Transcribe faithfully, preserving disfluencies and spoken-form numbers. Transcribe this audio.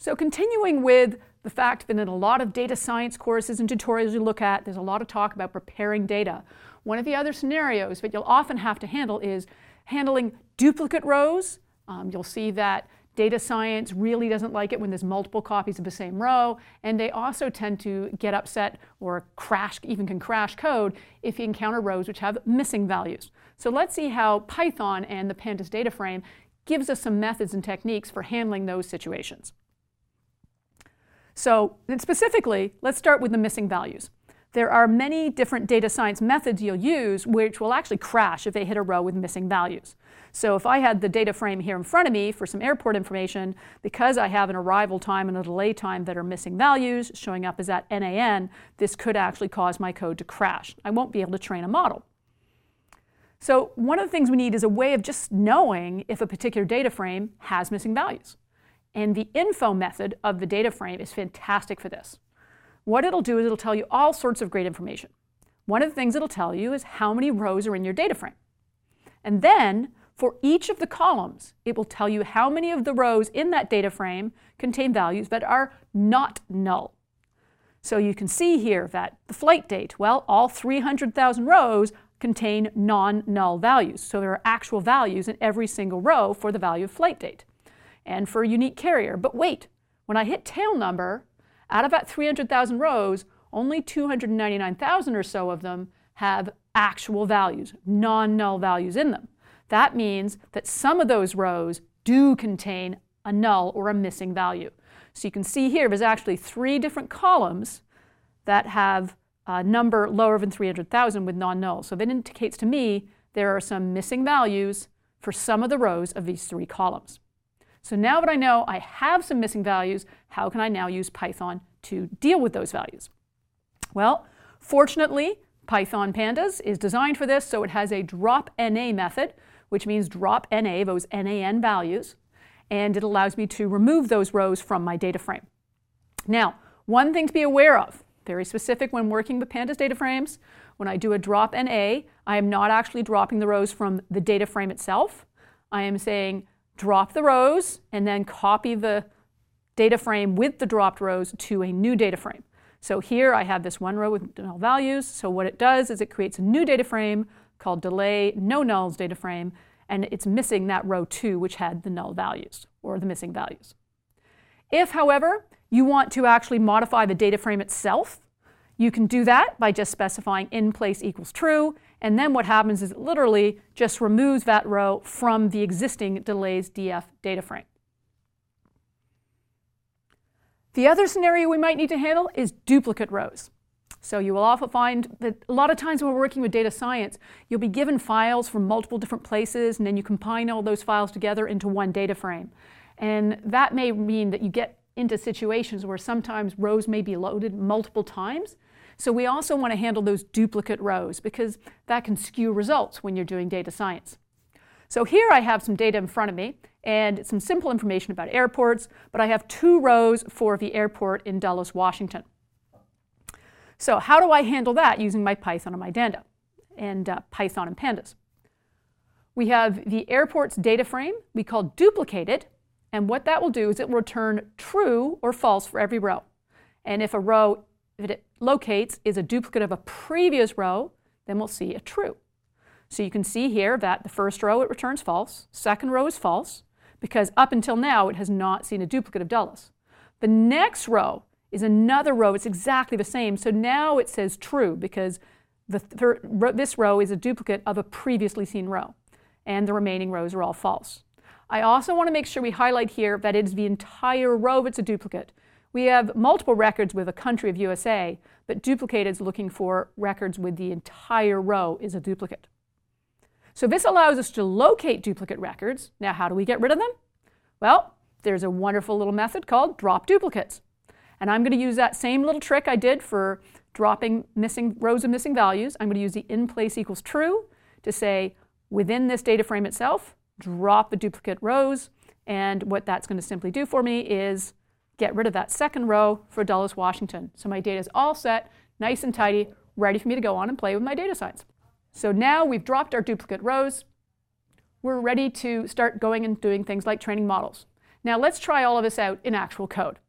So continuing with the fact that in a lot of data science courses and tutorials you look at, there's a lot of talk about preparing data. One of the other scenarios that you'll often have to handle is handling duplicate rows. Um, you'll see that data science really doesn't like it when there's multiple copies of the same row, and they also tend to get upset or crash, even can crash code if you encounter rows which have missing values. So let's see how Python and the Pandas data frame gives us some methods and techniques for handling those situations. So specifically, let's start with the missing values. There are many different data science methods you'll use which will actually crash if they hit a row with missing values. So if I had the data frame here in front of me for some airport information, because I have an arrival time and a delay time that are missing values showing up as at N A N, this could actually cause my code to crash. I won't be able to train a model. So one of the things we need is a way of just knowing if a particular data frame has missing values. And the info method of the data frame is fantastic for this. What it'll do is it'll tell you all sorts of great information. One of the things it'll tell you is how many rows are in your data frame. And then for each of the columns, it will tell you how many of the rows in that data frame contain values that are not null. So you can see here that the flight date, well, all three hundred thousand rows contain non-null values. So there are actual values in every single row for the value of flight date and for a unique carrier. But wait, when I hit tail number, out of that three hundred thousand rows, only two hundred ninety-nine thousand or so of them have actual values, non-null values in them. That means that some of those rows do contain a null or a missing value. So you can see here there's actually three different columns that have a number lower than three hundred thousand with non-null. So that indicates to me there are some missing values for some of the rows of these three columns. So now that I know I have some missing values, how can I now use Python to deal with those values? Well, fortunately, Python Pandas is designed for this, so it has a drop N A method, which means drop N A, those N A N values, and it allows me to remove those rows from my data frame. Now, one thing to be aware of, very specific when working with Pandas data frames, when I do a drop N A, I am not actually dropping the rows from the data frame itself. I am saying drop the rows and then copy the data frame with the dropped rows to a new data frame. So here I have this one row with null values. So what it does is it creates a new data frame called delay no nulls data frame, and it's missing that row two, which had the null values or the missing values. If, however, you want to actually modify the data frame itself, you can do that by just specifying in place equals true, and then what happens is it literally just removes that row from the existing delays D F data frame. The other scenario we might need to handle is duplicate rows. So you will often find that a lot of times when we're working with data science, you'll be given files from multiple different places, and then you combine all those files together into one data frame. And that may mean that you get into situations where sometimes rows may be loaded multiple times. So we also want to handle those duplicate rows because that can skew results when you're doing data science. So here I have some data in front of me and some simple information about airports, but I have two rows for the airport in Dulles, Washington. So how do I handle that using my Python and my Danda and uh, Python and Pandas? We have the airport's data frame we call duplicated, and what that will do is it will return true or false for every row. And if a row that it locates is a duplicate of a previous row, then we'll see a true. So you can see here that the first row it returns false, second row is false, because up until now it has not seen a duplicate of Dulles. The next row is another row, it's exactly the same, so now it says true because the third, this row is a duplicate of a previously seen row, and the remaining rows are all false. I also want to make sure we highlight here that it is the entire row that's a duplicate. We have multiple records with a country of U S A, but duplicated is looking for records with the entire row is a duplicate. So this allows us to locate duplicate records. Now, how do we get rid of them? Well, there's a wonderful little method called drop duplicates. And I'm going to use that same little trick I did for dropping missing rows of missing values. I'm going to use the in place equals true to say within this data frame itself, drop the duplicate rows. And what that's going to simply do for me is get rid of that second row for Dulles, Washington. So my data is all set, nice and tidy, ready for me to go on and play with my data science. So now we've dropped our duplicate rows. We're ready to start going and doing things like training models. Now let's try all of this out in actual code.